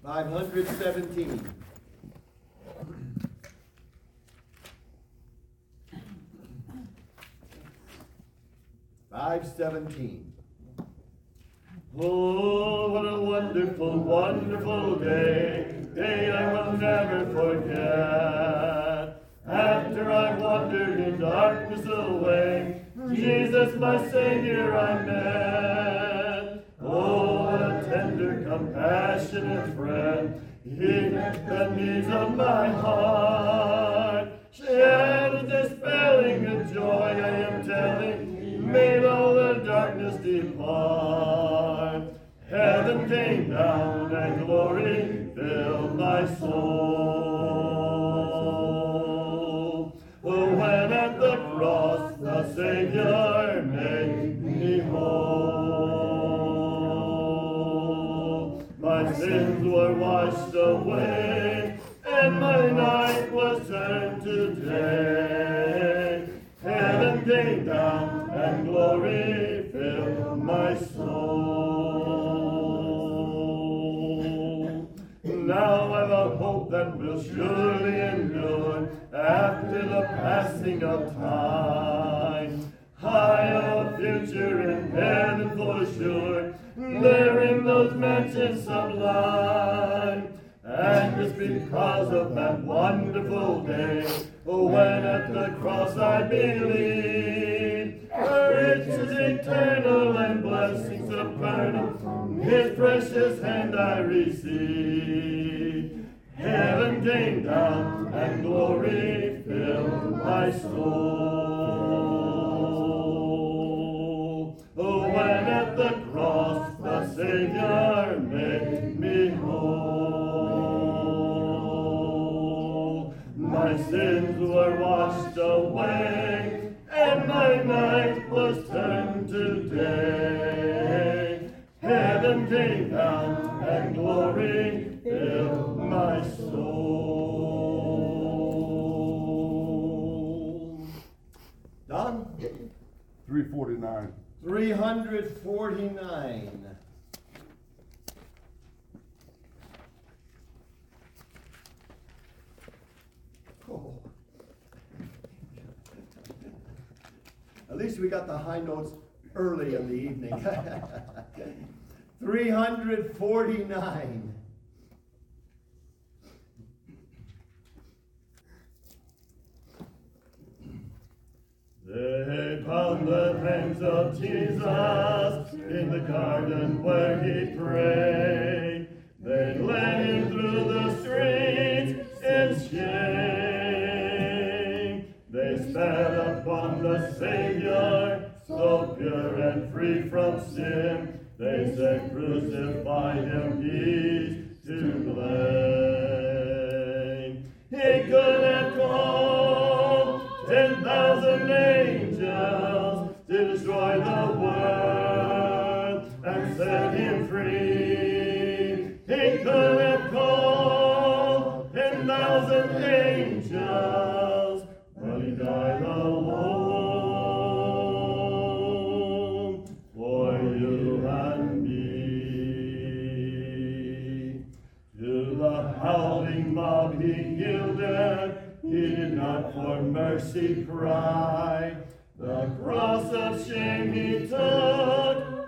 517. Oh, what a wonderful, wonderful day, day I will never forget. After I wandered in darkness away, Jesus my Savior I met. Oh, what a tender, compassionate friend, He met the needs of my heart. Shared dispelling the joy I am telling, made all the darkness depart. Heaven came down and glory filled my soul. Oh, when at the cross the Savior made me whole. My sins were washed away, and my night was turned to day. Heaven came down and glory filled my soul. Now I've a hope that will surely endure after the passing of time. I have a future in heaven for sure, there in those mansions sublime. And it's because of that wonderful day, when at the cross I believe, riches eternal and blessings supernal, His precious hand I receive. Heaven came down and glory filled my soul. Oh, when at the cross the Savior made me whole. My sins were washed away, and my night was turned to day. Heaven came down, and glory filled my soul. Don? 349. 349. Oh. At least we got the high notes early in the evening. 349. They found the hands of Jesus in the garden where He prayed. They led Him through the streets in shame. They spat upon the Savior, so pure and free from sin. They said, crucify Him, He's to blame. He could have called 10,000 angels to destroy the world and set Him free. He could have called 10,000 angels, but He died alone for you and me. To the howling mob He yielded, He did not for mercy cry. The cross of shame He took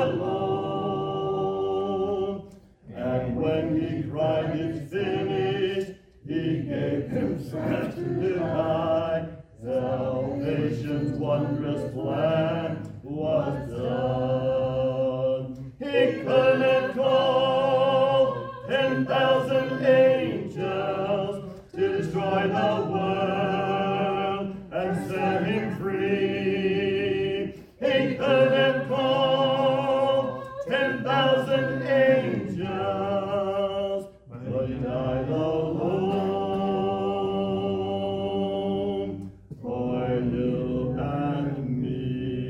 alone. And when He cried, it's finished, He gave Himself to die. Salvation's wondrous plan was done. He could have called 10,000 angels to destroy the world and set Him free. He could have called 10,000 angels, but He died alone for you and me.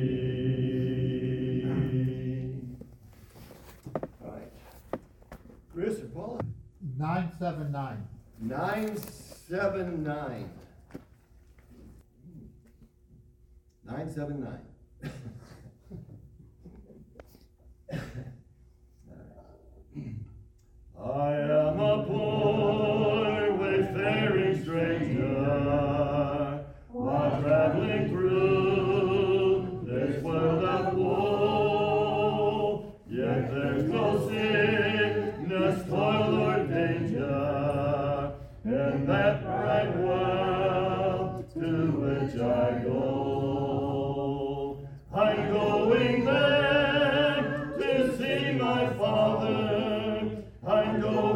All right. Chris or Paula? 979. 979. 979. I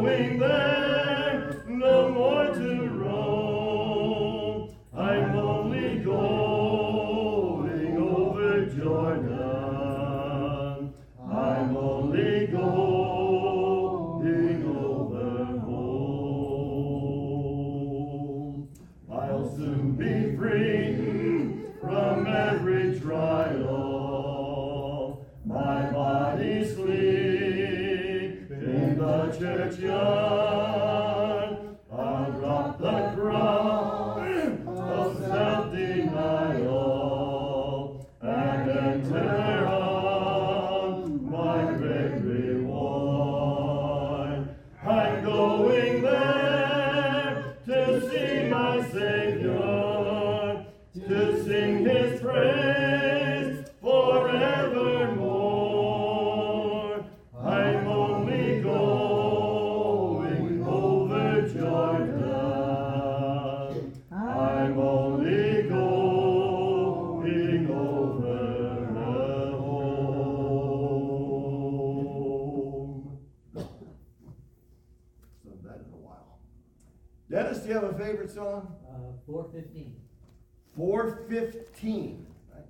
going there, no more to roam. I'm only going over Jordan. I'm only going over home. I'll soon be free from every trial. My body sleep in the churchyard. I'll drop the cross of self-denial and enter on my great reward. I'm going there to see my Savior, to sing His praise forevermore. I'm only going over Jordan. I'm only going over home. Sung that in a while. Dennis, do you have a favorite song? 415. 415. Right?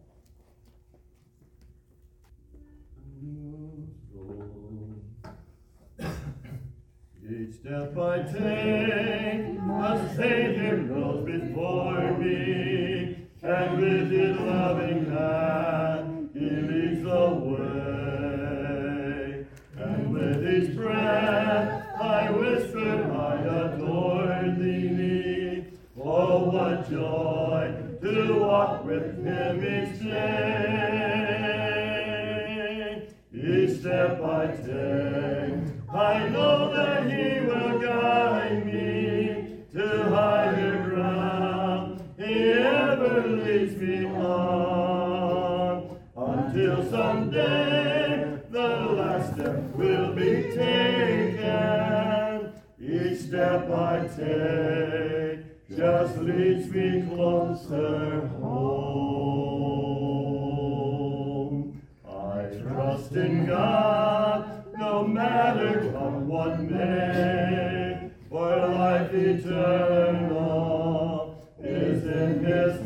Each step I take, a Savior goes before me, and with His loving hand He leads the way. And with each breath I whisper, I adore Thee. Oh, what joy to walk with Him each day. Each step I take, I know that He will guide me to higher ground. He ever leads me on, until someday the last step will be taken. Each step I take just leads me closer home. I trust in God, no matter come what may, for life eternal is in His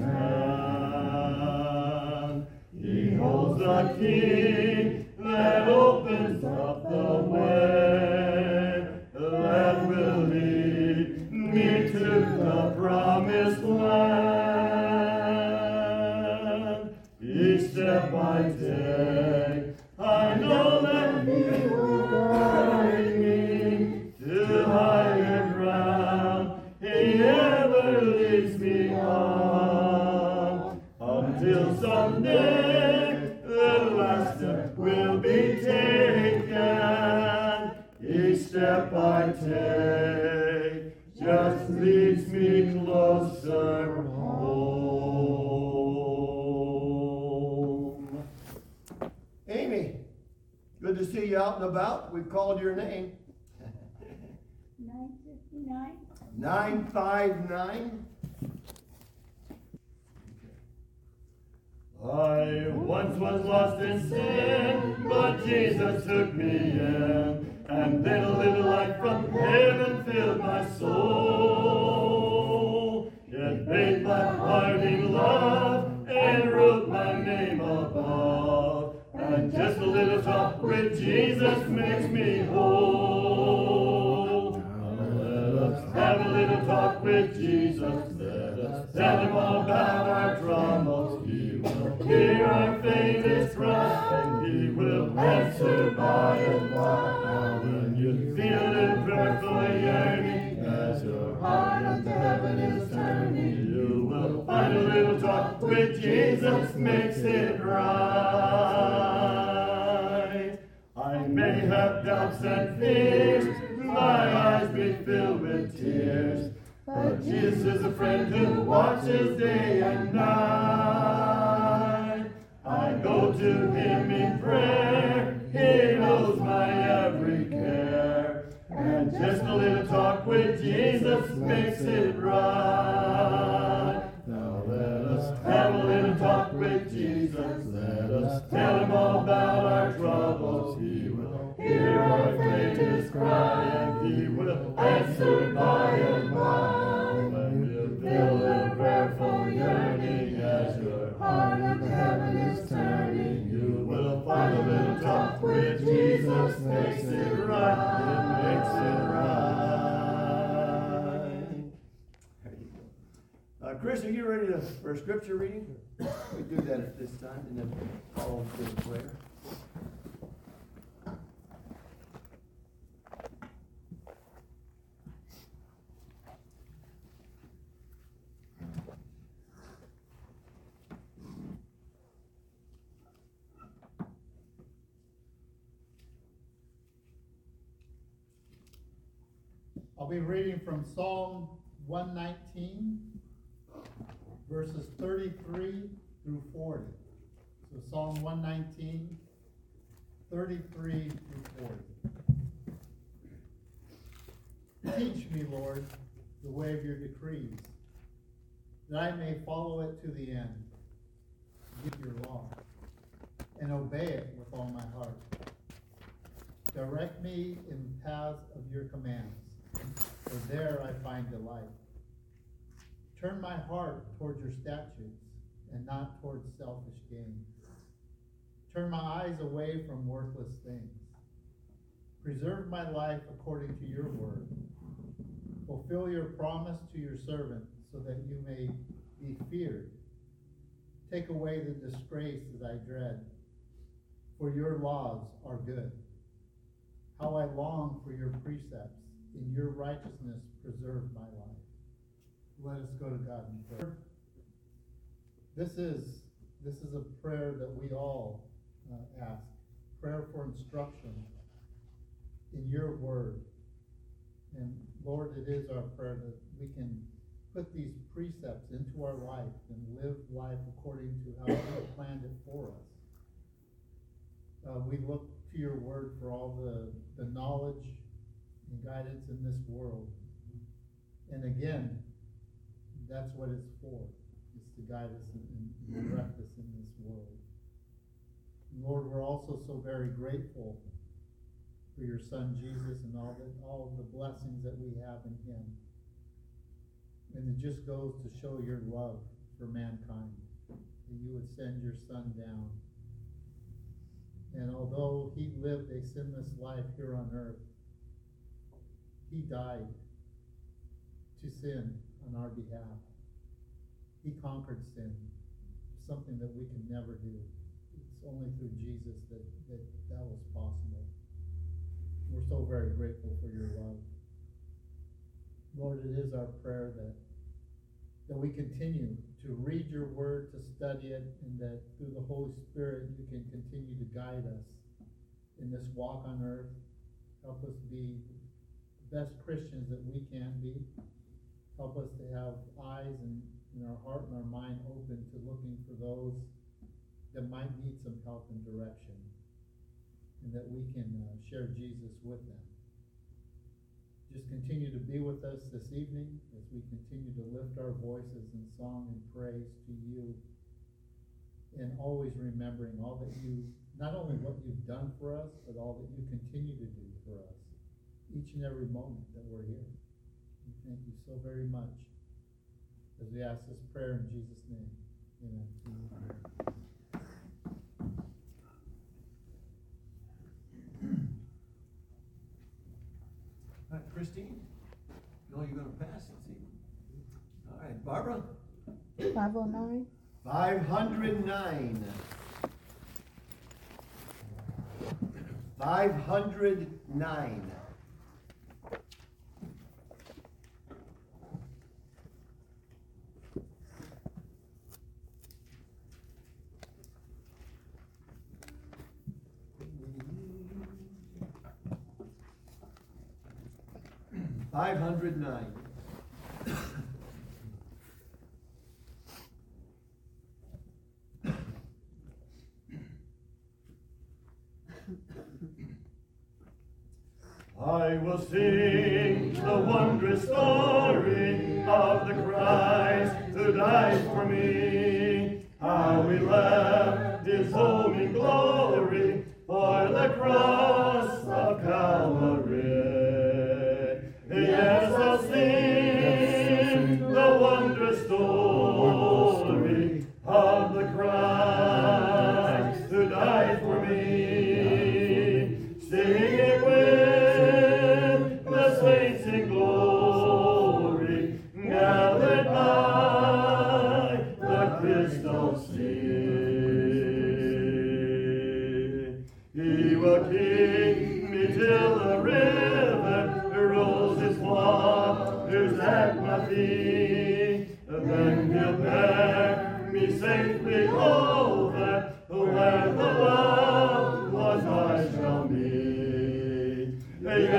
hand. He holds the key that opens up the way, that will lead me to the promised land. Each step I take, I know that He will guide me to higher ground. He ever leads me on, until someday the last step will be taken. Each step I take just leads me closer home. Amy, good to see you out and about. We've called your name. 959. 959. I once was lost in sin, but Jesus took me in, and then a little light from heaven filled my soul. It bathed my heart in love and wrote my name above, and just a little talk with Jesus makes me whole. Let us have a little talk with Jesus. Let us tell Him all about our troubles. He will hear our faintest cry, and He will answer by and by. When you feel it prayerfully yearning, as your heart unto heaven is turning, you will find a little talk with Jesus makes it right. I may have doubts and fears, my eyes be filled with tears, but Jesus is a friend who watches day and night. I go to Him in prayer, He knows my every care, and just a little talk with Jesus makes it right. Now let us have a little talk with Jesus. Let us tell Him all about our troubles. He will hear our faintest cry, and He will answered by and by. When you feel a prayerful yearning as your heart in heaven is turning, you will find a little talk with Jesus makes it right. It makes it right. There you go. Chris, are you ready for a scripture reading? We do that at this time and then follow with a prayer. I'll be reading from Psalm 119, verses 33 through 40. So Psalm 119, 33 through 40. Teach me, Lord, the way of your decrees, that I may follow it to the end. Keep your law, and obey it with all my heart. Direct me in the paths of your commands, for there I find delight. Turn my heart toward your statutes, and not toward selfish gain. Turn my eyes away from worthless things. Preserve my life according to your word. Fulfill your promise to your servant, so that you may be feared. Take away the disgrace that I dread, for your laws are good. How I long for your precepts. In your righteousness, preserve my life. Let us go to God in prayer. This is a prayer that we all ask. Prayer for instruction in your word. And Lord, it is our prayer that we can put these precepts into our life and live life according to how you have planned it for us. We look to your word for all the knowledge and guidance in this world. And again, that's what it's for. It's to guide us and direct us in this world. And Lord, we're also so very grateful for your Son Jesus and all of the blessings that we have in him. And it just goes to show your love for mankind, that you would send your Son down. And although he lived a sinless life here on earth, he died to sin on our behalf. He conquered sin, something that we can never do. It's only through Jesus that was possible. We're so very grateful for your love. Lord, it is our prayer that we continue to read your word, to study it, and that through the Holy Spirit you can continue to guide us in this walk on earth. Help us be the best Christians that we can be. Help us to have eyes and our heart and our mind open to looking for those that might need some help and direction, and that we can share Jesus with them. Just continue to be with us this evening as we continue to lift our voices in song and praise to you, and always remembering all that not only what you've done for us, but all that you continue to do for us each and every moment that we're here. We thank you so very much as we ask this prayer in Jesus' name. Amen. All right, Christine, you know you're going to pass this evening. All right, Barbara? 509. 509. 509. I will sing the wondrous story of the Christ who died for me. How he left his home in glory for the cross of Calvary. Yes,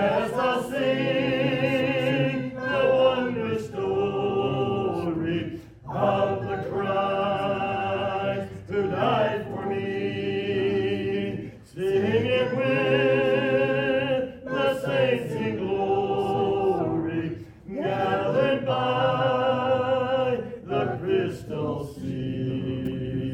Yes, I'll sing the wondrous story of the Christ who died for me. Sing it with the saints in glory, gathered by the crystal sea.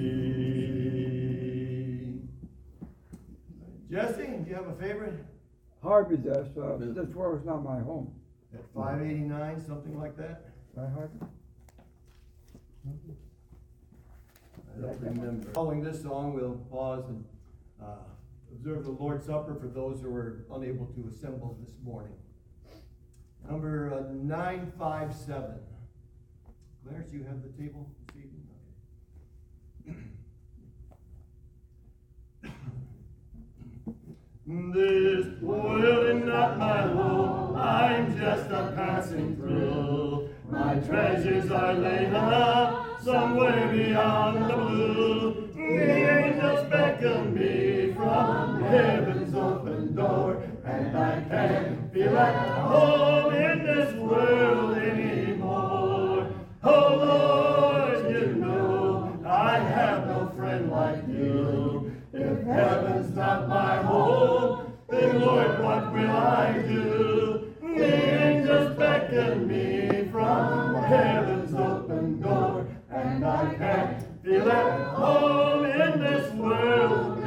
Jesse, do you have a favorite? Harvey does, this world's not my home. At 589, something like that? Right, Harvey? I don't remember. Following this song, we'll pause and observe the Lord's Supper for those who were unable to assemble this morning. Number 957. Clarence, you have the table this evening? This world is not my home, I'm just a passing through. My treasures are laid up somewhere beyond the blue. The angels beckon me from heaven's open door, and I can't feel at home in this world anymore. Oh Lord, you know I have no friend like you. If heaven's not my home, then Lord, what will I do? The angels beckon me from heaven's open door, and I can't feel at home in this world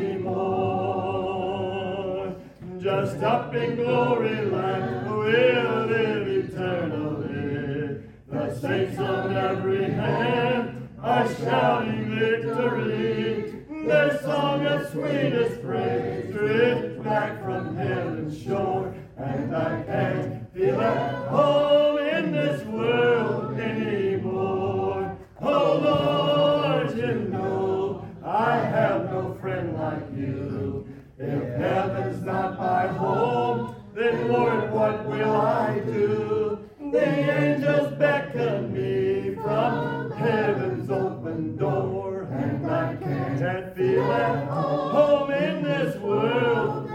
anymore. Just up in glory land, we'll live eternally. The saints on every hand are shouting victory. Their song of sweetest praise drifts back from heaven's shore, and I can't feel at home in this world anymore. Oh Lord, you know I have no friend like you. If heaven's not my home, then Lord, what will I do? The angels beckon me from heaven's open door, and I can't feel at home in this world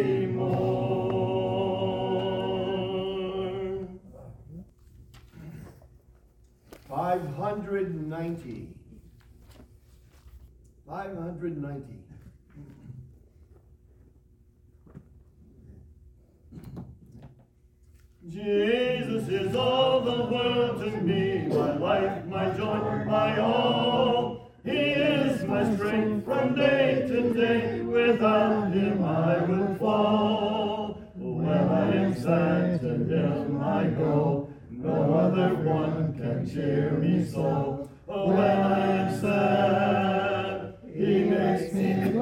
anymore. 590. 590. Jesus is all the world to me, my life, my joy, my all. He is my strength from day to day, without him I would fall. When I am sad, to him I go, no other one can cheer me so. When I am sad, he makes me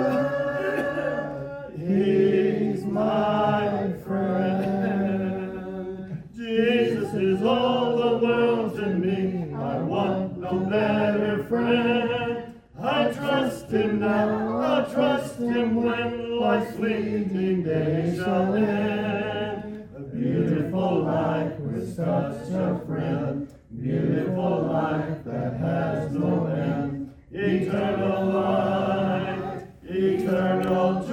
glad. He's my friend. Jesus is all the world to me, I want no better friend. I trust him now, I'll trust him when life's fleeting days shall end. A beautiful life with such a friend, beautiful life that has no end. Eternal life, eternal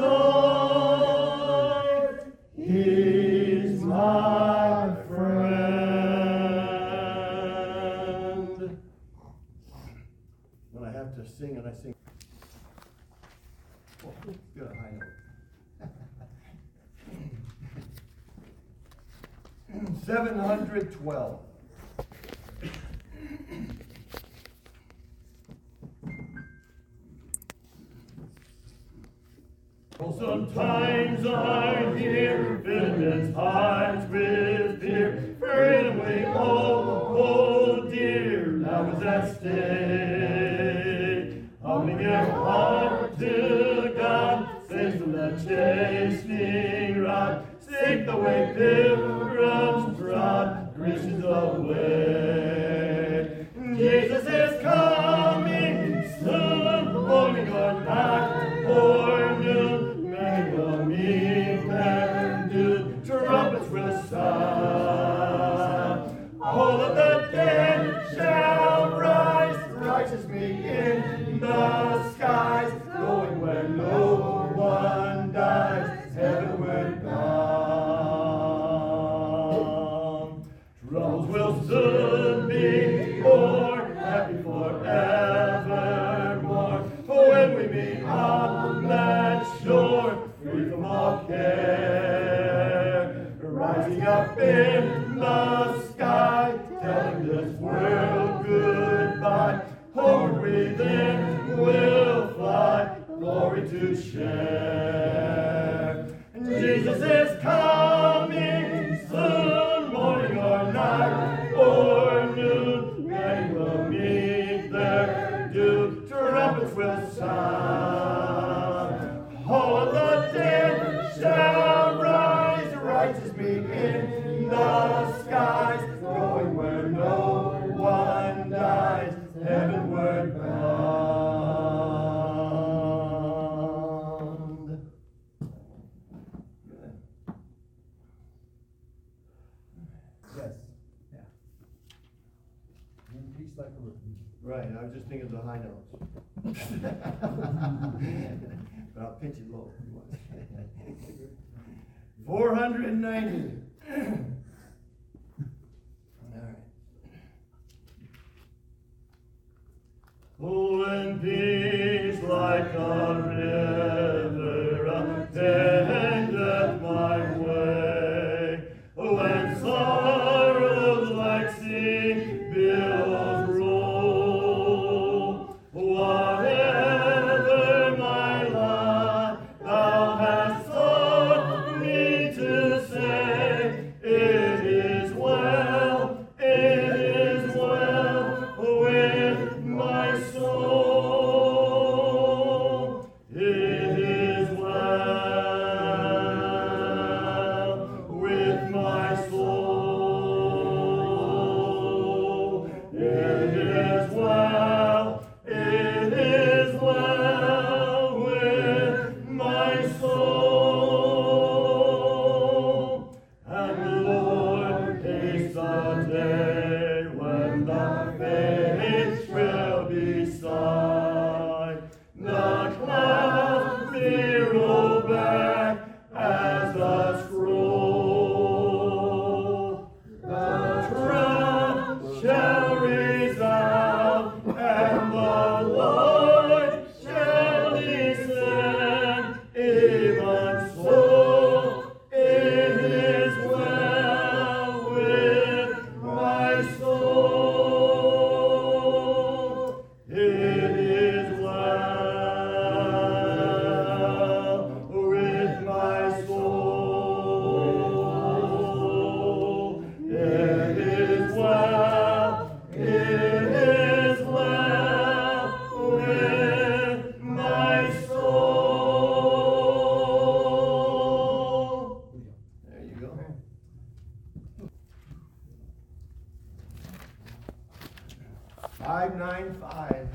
joy, he's my friend. When I have to sing and I sing. Oh, good, high note. 712. Sometimes I hear villains' hearts with fear, freedom we hold dear, now is at stake. Humbling your heart to God, says the chastening rod, seek the way pilgrims trod, Christians away. Jesus is coming soon, morning or night or noon. Will meet and do, trumpets will sound. All of the dead shall rise, righteous me in the skies, going where no one dies, heavenward bound. soon be more happy forevermore. When we meet on that shore, free from all care, rising up in the sky, telling this world goodbye. Home we then will fly, glory to share. Jesus is coming soon, morning or night or noon, and we'll meet there doom. Trumpets will sound, all the dead shall rise, righteous meet in the skies, going where no one dies, heavenward bound. Yes. Yeah. In peace like a river. Right, I was just thinking of the high notes. But I'll pitch it low if you want. 490. All right. Oh, in peace like a river attendeth my way, when sorrows like sea billows roll, whatever my lot thou hast taught me to say, it is well with my soul. It is well with my soul. It is well with my soul. And Lord, haste the day when the faith will be sight. The clouds may roll back as the scroll. The trump shall resound, and the Lord shall descend. Even so, it is well with my soul. It is well with my soul. It is well with my soul. There you go. Five, 595.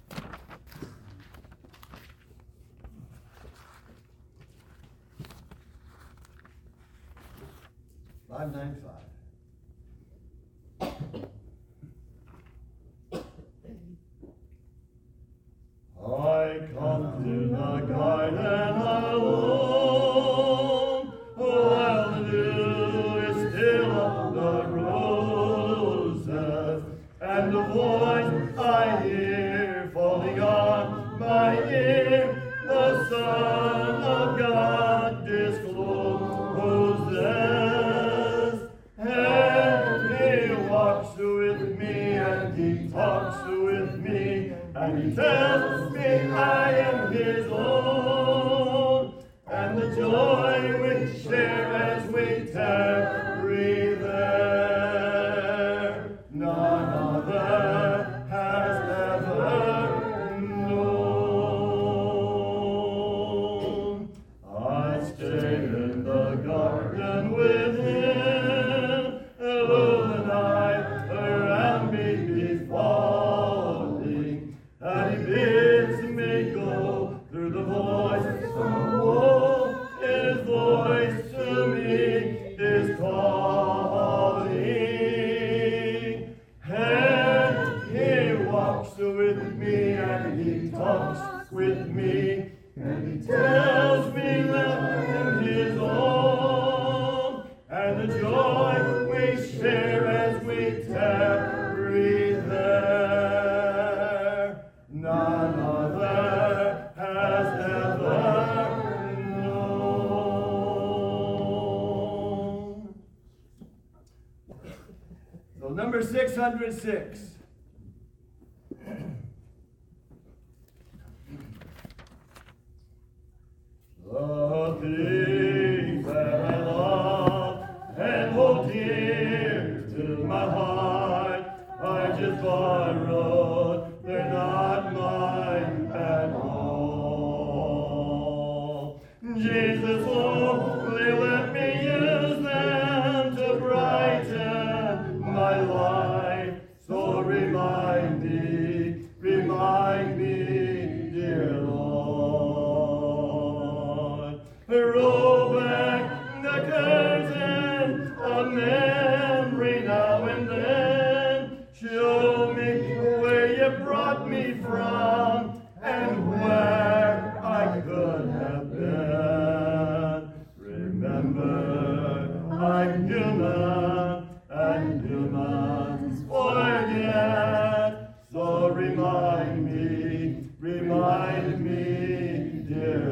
I come to the garden alone, while the dew is still on the roses, and the voice I hear falling on my ear, the Son of God discloses, and He walks with me, and He talks with me, and He tells me I am His own, and the joy we share as we tarry there, none other has ever known. I stay in the garden with Him, though the night around me be falling, and He number 606. The things that I love and hold dear to my heart I just borrowed, they're not mine at all. Jesus only let me use them to brighten my life. So remind me, dear Lord. Roll back the curtain of memory now and then. Show me where you brought me from and where I could have been. Remember, I'm human and humans forget. So remind me, dear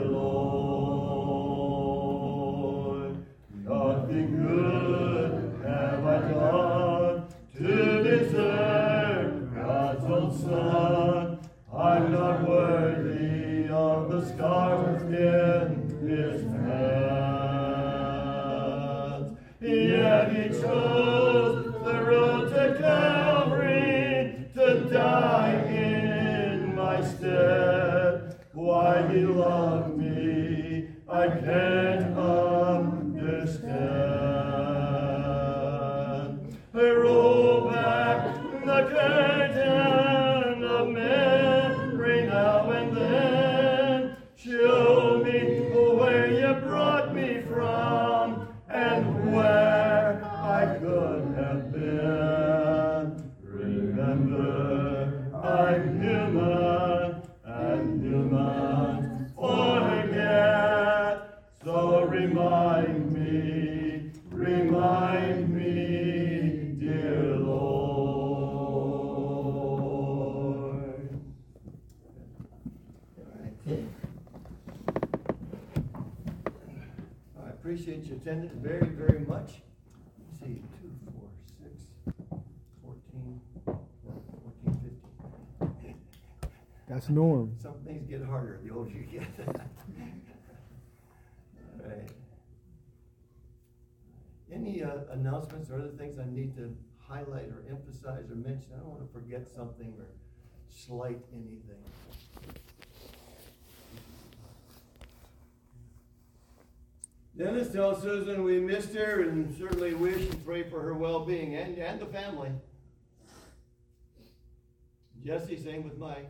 Lord. Nothing good have I done to deserve God's own Son. I'm not worthy of the scars in His hands. Yet He chose the road to Calvary to die in my stead. Why He loved me, I can't understand. Roll back the curtain of memory now and then. Show me where you brought me from and where I could have been. Remember, I'm human and human forget. So remind me, dear Lord. I appreciate your attendance very, very much. Let's see, 2, 4, 6, 14, 15. That's Norm. Some things get harder the older you get. All right. Any announcements or other things I need to highlight or emphasize or mention? I don't want to forget something or slight anything. Dennis, tell Susan we missed her and certainly wish and pray for her well-being and the family. Jesse, same with Mike.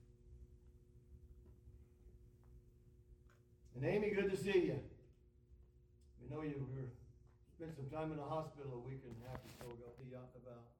And Amy, good to see you. We know you spent some time in the hospital a week and a half or so ago. Be out and about.